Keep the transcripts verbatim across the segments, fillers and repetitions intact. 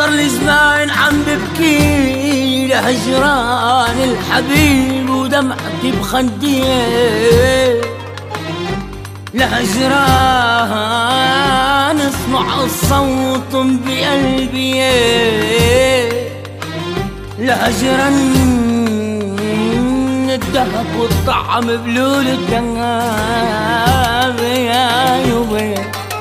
صار لي زمان عم ببكي لهجران الحبيب ودمعتي بخدي، لهجران اسمع الصوت بقلبي، لهجران الذهب والطعم بلول الذهب يا يوبي.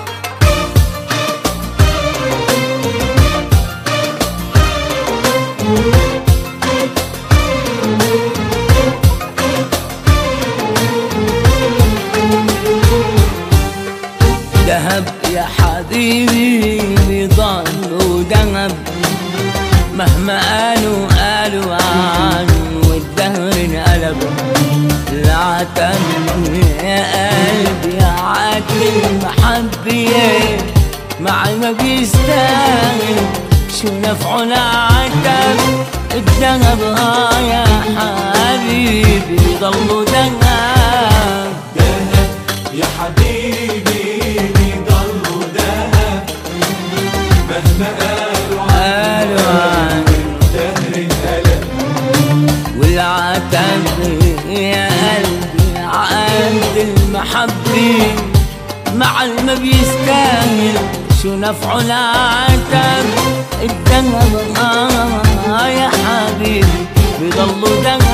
ذهب يا حبيبي بيضل ذهب مهما قالوا قالوا عنه والدهر انقلب. العتب يا قلبي عاتب المحبة مع ما بيستاهل شو نفعه العتب. الذهب اه يا حبيبي بيضل ذهب. ذهب يا حبيبي بيضل ذهب مهما قالوا قالوا عنه الدهر انقلب. والعتب يا قلبي عقد المحبة مع ما بيستاهل شو نفعه العتب. الذهب آه يا حبيبي بيضل ذهب.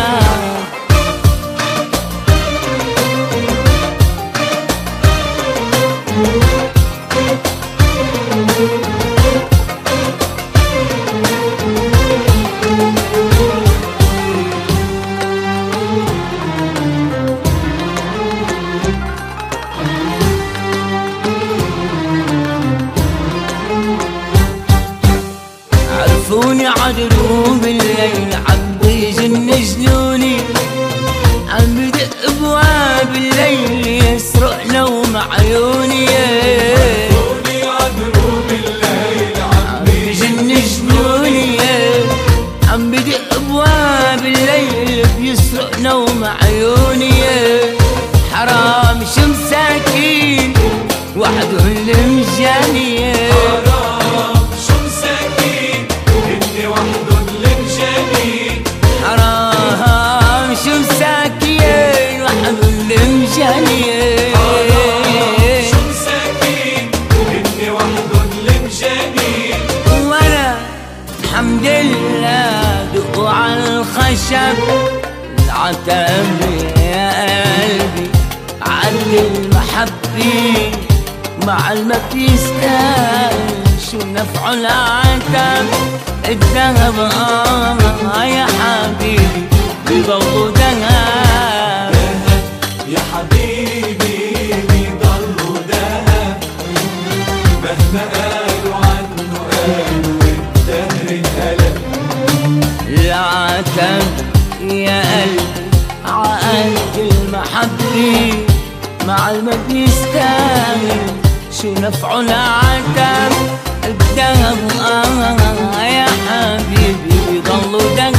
عرفوني عدلوا بالليل عم بيجن جنوني، عم بدق ابواب الليل يسرق نوم عيوني. عرفوني عدلوا بالليل عم بيجن جنوني، عم بدق ابواب الليل بيسرق نوم عيوني. حرام شو مساكين وحده اللي مجاني. حرام شو مساكين اني وحده اللي مجاني. حرام شو مساكين وحده اللي مجاني. حرام شو مساكين اني وحده اللي مجاني. وانا الحمد لله دقوا على الخشب. العتب يا قلبي عد المحبة مع ما بيستاهل شو نفعه العتب. الذهب آه يا حبيبي بيضل ذهب. ذهب يا حبيبي بيضل ذهب مهما قالوا عنه قالوا الدهر انقلب. العتب يا قلبي عقد المحبة مع ما بيستاهل شو نفعه العتب. الذهب آه يا حبيبي بيضل ذهب.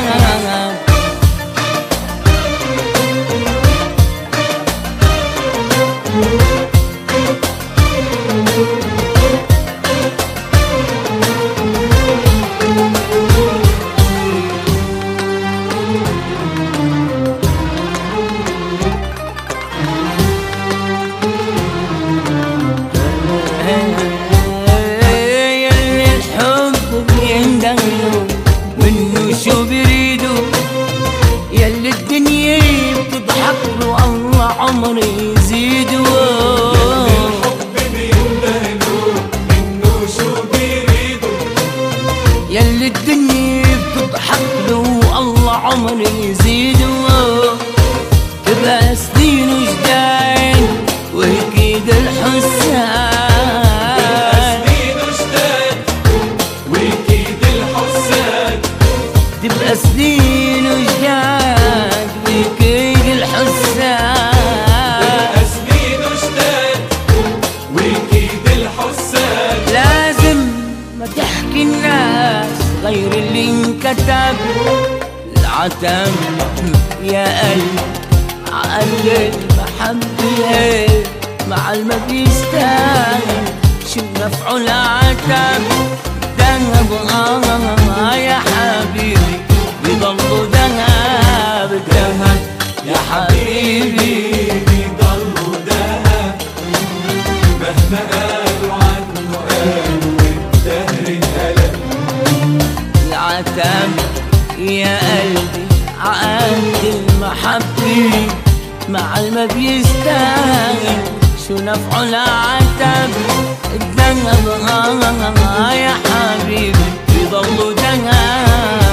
يلي الحب بيندهلوا منه شو بيريدوا، يلي الدنيا بتضحك له الله عمري يزيدوا. الحب بيندهلوا منه شو بيريدوا، يلي الدنيا بتضحك له الله عمري يزيدوا. تبقى سنين وجدان وهيك الحسان. تبقى سنين وجداد وكيد الحسان. تبقى سنين وجداد وكيد الحسان. لازم ما تحكي الناس غير اللي انكتب. العتب يا قلبي عقل المحبة مع ما بيستاهل شو نفعه العتب. آه يا حبيبي بيضلوا دهب دهب يا حبيبي بيضلوا دهب مهما قالوا عنه قالوا والدهر انقلب. العتاب يا قلبي عقد المحبة مع الما بيستاهل شو نفعه العتاب الذهب آه يا حبيبي بيضلوا دهب